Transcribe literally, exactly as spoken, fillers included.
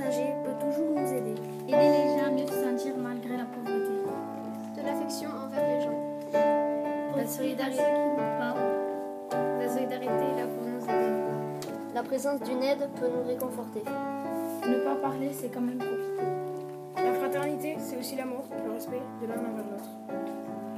étranger peut toujours nous aider. Aider les gens à mieux se sentir malgré la pauvreté. De l'affection envers les gens. La solidarité qui nous parle. La solidarité est là pour nous aider. La présence d'une aide peut nous réconforter. Ne pas parler, c'est quand même profiter. La fraternité, c'est aussi l'amour, le respect de l'un envers l'autre.